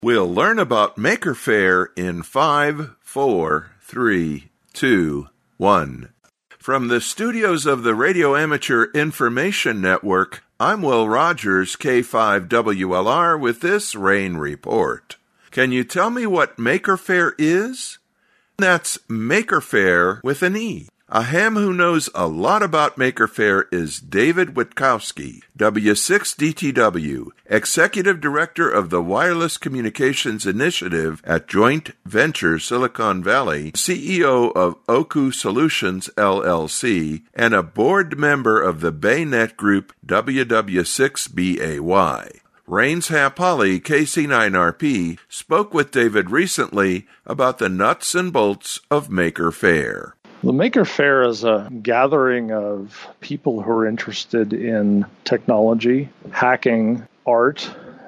We'll learn about Maker Faire in 5, 4, 3, 2, 1. From the studios of the Radio Amateur Information Network, I'm Will Rogers, K5WLR, with this rain report. Can you tell me what Maker Faire is? That's Maker Faire with an E. A ham who knows a lot about Maker Faire is David Witkowski, W6DTW, Executive Director of the Wireless Communications Initiative at Joint Venture Silicon Valley, CEO of Oku Solutions, LLC, and a board member of the Baynet Group, WW6BAY. Rains Hapali, KC9RP, spoke with David recently about the nuts and bolts of Maker Faire. The Maker Faire is a gathering of people who are interested in technology, hacking, art,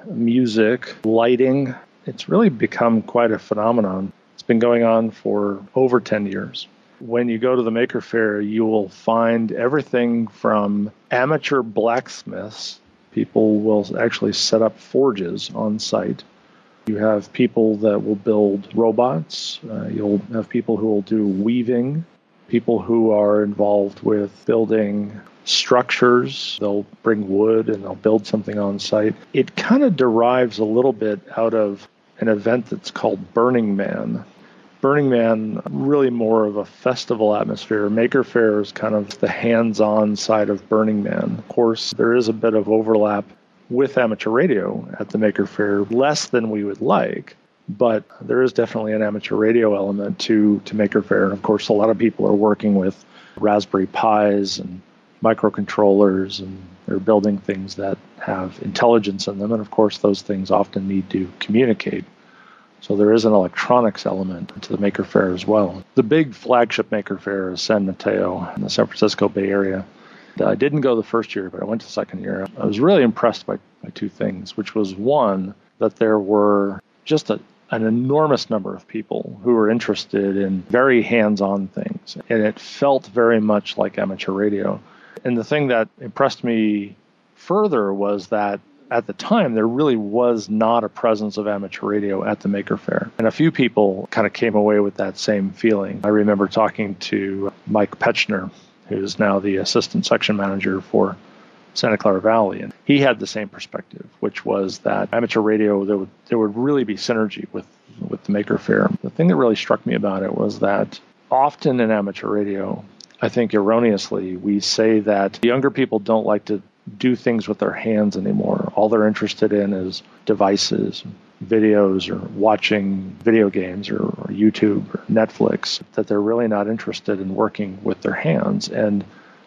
music, lighting. It's really become quite a phenomenon. It's been going on for over 10 years. When you go to the Maker Faire, you will find everything from amateur blacksmiths. People will actually set up forges on site. You have people that will build robots. You'll have people who will do weaving. People who are involved with building structures. They'll bring wood and they'll build something on site. It kind of derives a little bit out of an event that's called Burning Man. Burning Man, really more of a festival atmosphere. Maker Faire is kind of the hands-on side of Burning Man. Of course, there is a bit of overlap with amateur radio at the Maker Faire, less than we would like. But there is definitely an amateur radio element to Maker Faire. And of course, a lot of people are working with Raspberry Pis and microcontrollers, and they're building things that have intelligence in them. And of course, those things often need to communicate. So there is an electronics element to the Maker Faire as well. The big flagship Maker Faire is San Mateo in the San Francisco Bay Area. I didn't go the first year, but I went the second year. I was really impressed by two things, which was one, that there were just an enormous number of people who were interested in very hands-on things. And it felt very much like amateur radio. And the thing that impressed me further was that at the time, there really was not a presence of amateur radio at the Maker Faire. And a few people kind of came away with that same feeling. I remember talking to Mike Petchner, who's now the assistant section manager for Santa Clara Valley. And he had the same perspective, which was that amateur radio, there would really be synergy with the Maker Faire. The thing that really struck me about it was that often in amateur radio, I think erroneously, we say that younger people don't like to do things with their hands anymore. All they're interested in is devices, videos, or watching video games or YouTube or Netflix, that they're really not interested in working with their hands. And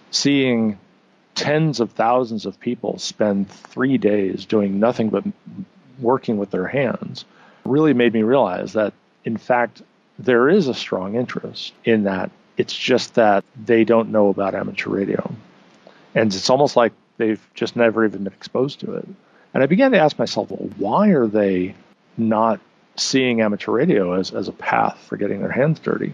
seeing tens of thousands of people spend 3 days doing nothing but working with their hands really made me realize that, in fact, there is a strong interest in that. It's just that they don't know about amateur radio. And it's almost like they've just never even been exposed to it. And I began to ask myself, well, why are they not seeing amateur radio as a path for getting their hands dirty?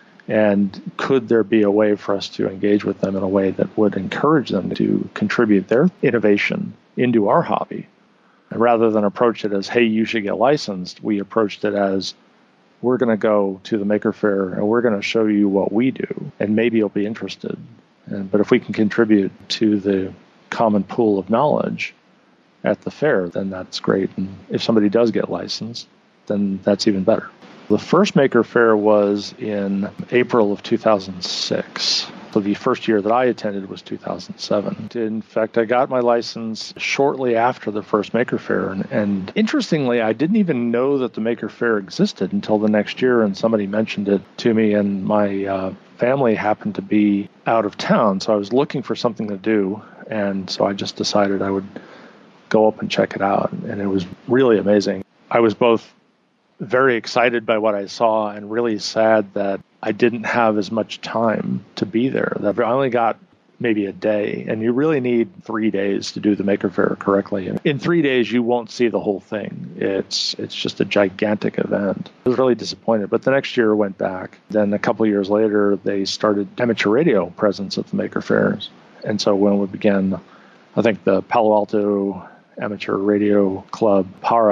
And could there be a way for us to engage with them in a way that would encourage them to contribute their innovation into our hobby? And rather than approach it as, hey, you should get licensed, we approached it as, we're going to go to the Maker Faire and we're going to show you what we do, and maybe you'll be interested. But if we can contribute to the common pool of knowledge at the fair, then that's great. And if somebody does get licensed, then that's even better. The first Maker Faire was in April of 2006. So the first year that I attended was 2007. In fact, I got my license shortly after the first Maker Faire. And interestingly, I didn't even know that the Maker Faire existed until the next year, and somebody mentioned it to me, and my family happened to be out of town, so I was looking for something to do, and so I just decided I would go up and check it out, and it was really amazing. I was both very excited by what I saw and really sad that I didn't have as much time to be there. I only got maybe a day, and you really need 3 days to do the Maker Faire correctly. In 3 days, you won't see the whole thing. It's just a gigantic event. I was really disappointed, but the next year I went back. Then a couple of years later, they started amateur radio presence at the Maker Fairs. And so when we began, I think the Palo Alto Amateur Radio Club, PARA,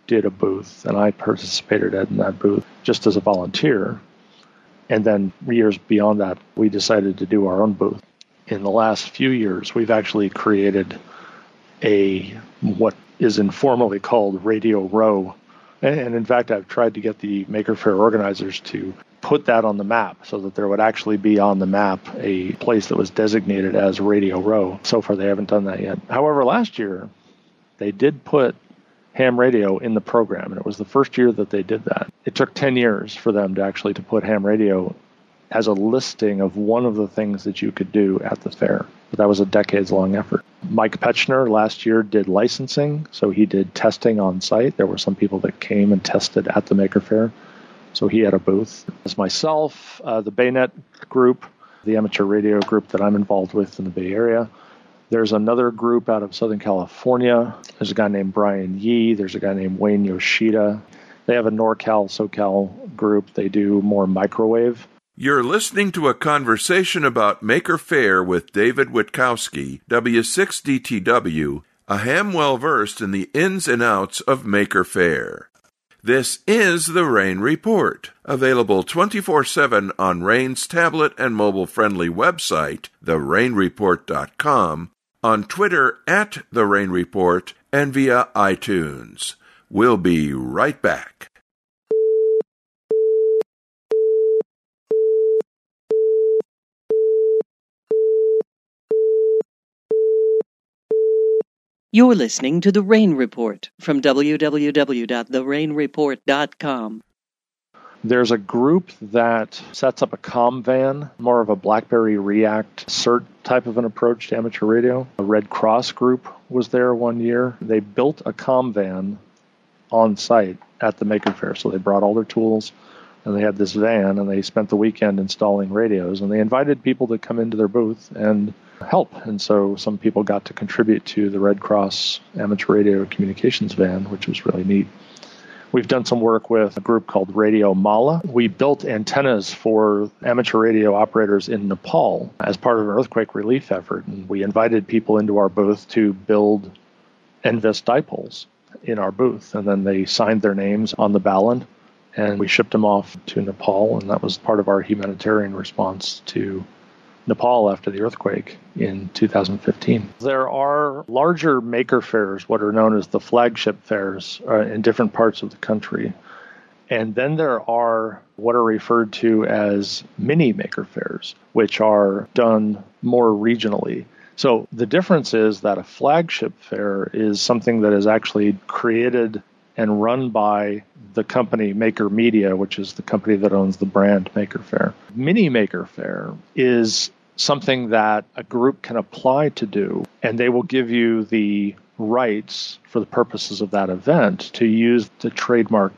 did a booth, and I participated in that booth just as a volunteer. And then years beyond that, we decided to do our own booth. In the last few years, we've actually created what is informally called Radio Row. And in fact, I've tried to get the Maker Faire organizers to put that on the map so that there would actually be on the map a place that was designated as Radio Row. So far, they haven't done that yet. However, last year, they did put ham radio in the program, and it was the first year that they did that. It took 10 years for them to put ham radio as a listing of one of the things that you could do at the fair. But that was a decades-long effort. Mike Petchner last year did licensing, so he did testing on site. There were some people that came and tested at the Maker Faire, so he had a booth. As myself, the Baynet group, the amateur radio group that I'm involved with in the Bay Area. There's another group out of Southern California. There's a guy named Brian Yee. There's a guy named Wayne Yoshida. They have a NorCal, SoCal group. They do more microwave. You're listening to a conversation about Maker Faire with David Witkowski, W6DTW, a ham well-versed in the ins and outs of Maker Faire. This is the Rain Report, available 24/7 on Rain's tablet and mobile-friendly website, therainreport.com, on Twitter at The Rain Report, and via iTunes. We'll be right back. You're listening to The Rain Report from www.therainreport.com. There's a group that sets up a comm van, more of a BlackBerry React CERT type of an approach to amateur radio. A Red Cross group was there one year. They built a comm van on site at the Maker Faire. So they brought all their tools, and they had this van, and they spent the weekend installing radios. And they invited people to come into their booth and help. And so some people got to contribute to the Red Cross amateur radio communications van, which was really neat. We've done some work with a group called Radio Mala. We built antennas for amateur radio operators in Nepal as part of an earthquake relief effort. And we invited people into our booth to build NVIS dipoles in our booth. And then they signed their names on the ballon, and we shipped them off to Nepal. And that was part of our humanitarian response to Nepal after the earthquake in 2015. There are larger maker fairs, what are known as the flagship fairs, in different parts of the country. And then there are what are referred to as mini maker fairs, which are done more regionally. So the difference is that a flagship fair is something that is actually created and run by the company Maker Media, which is the company that owns the brand Maker Faire. Mini Maker Faire is something that a group can apply to do, and they will give you the rights for the purposes of that event to use the trademarked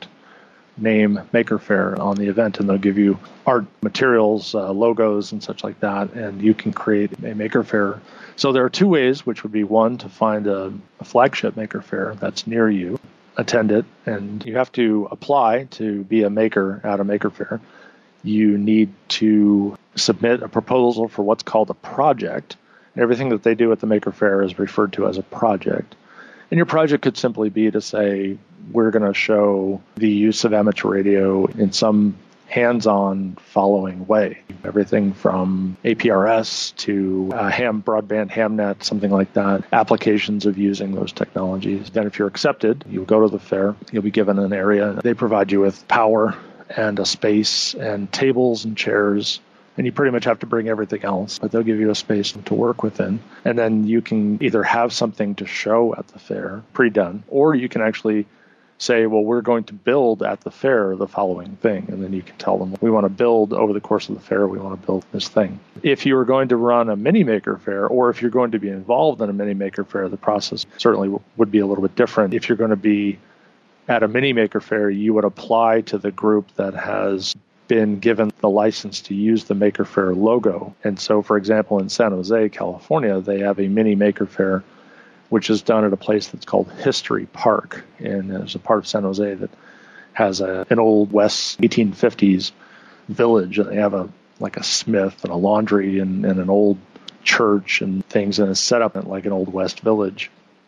name Maker Faire on the event, and they'll give you art materials, logos, and such like that, and you can create a Maker Faire. So there are two ways, which would be one, to find a flagship Maker Faire that's near you, attend it, and you have to apply to be a maker at a Maker Faire. You need to submit a proposal for what's called a project. Everything that they do at the Maker Faire is referred to as a project. And your project could simply be to say, we're going to show the use of amateur radio in some hands-on following way. Everything from APRS to broadband hamnet, something like that, applications of using those technologies. Then if you're accepted, you'll go to the fair, you'll be given an area. They provide you with power and a space and tables and chairs, and you pretty much have to bring everything else, but they'll give you a space to work within. And then you can either have something to show at the fair, pre-done, or you can actually say, well, we're going to build at the fair the following thing. And then you can tell them, we want to build over the course of the fair, we want to build this thing. If you are going to run a mini maker fair, or if you're going to be involved in a mini maker fair, the process certainly would be a little bit different. If you're going to be at a mini maker fair, you would apply to the group that has been given the license to use the Maker Faire logo. And so, for example, in San Jose, California, they have a mini Maker Faire, which is done at a place that's called History Park. And there's a part of San Jose that has an old West 1850s village. And they have a smith and a laundry and an old church and things, and it's set up like an old West village.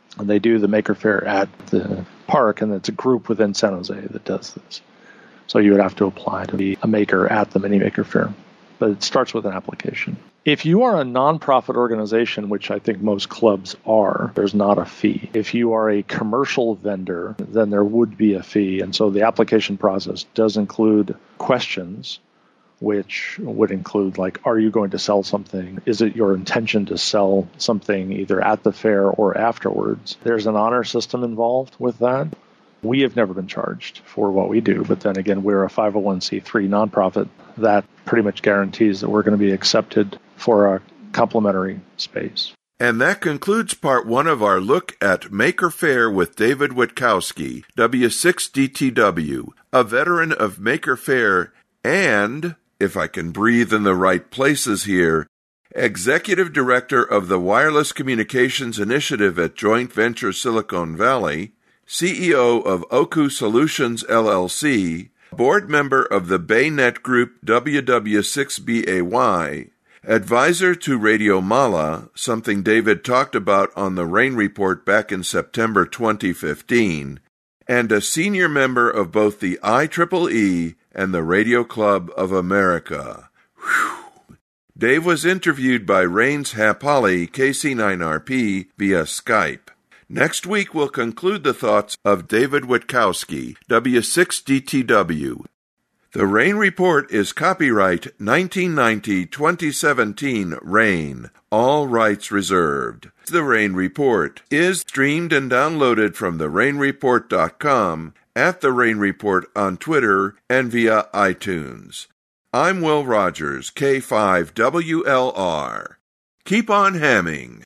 And they do the Maker Faire at the park, and it's a group within San Jose that does this. So you would have to apply to be a maker at the Mini Maker Faire. But it starts with an application. If you are a nonprofit organization, which I think most clubs are, there's not a fee. If you are a commercial vendor, then there would be a fee. And so the application process does include questions, which would include, like, are you going to sell something? Is it your intention to sell something either at the fair or afterwards? There's an honor system involved with that. We have never been charged for what we do, but then again, we're a 501c3 nonprofit that pretty much guarantees that we're going to be accepted for a complimentary space. And that concludes part one of our look at Maker Faire with David Witkowski, W6DTW, a veteran of Maker Faire and, if I can breathe in the right places here, Executive Director of the Wireless Communications Initiative at Joint Venture Silicon Valley, CEO of Oku Solutions LLC, board member of the Baynet Group WW6BAY, advisor to Radio Mala, something David talked about on the Rain Report back in September 2015, and a senior member of both the IEEE and the Radio Club of America. Whew. Dave was interviewed by Rain's Hap Holly, KC9RP, via Skype. Next week, we'll conclude the thoughts of David Witkowski, W6DTW. The Rain Report is copyright 1990-2017 Rain. All rights reserved. The Rain Report is streamed and downloaded from therainreport.com, at The Rain Report on Twitter, and via iTunes. I'm Will Rogers, K5WLR. Keep on hamming.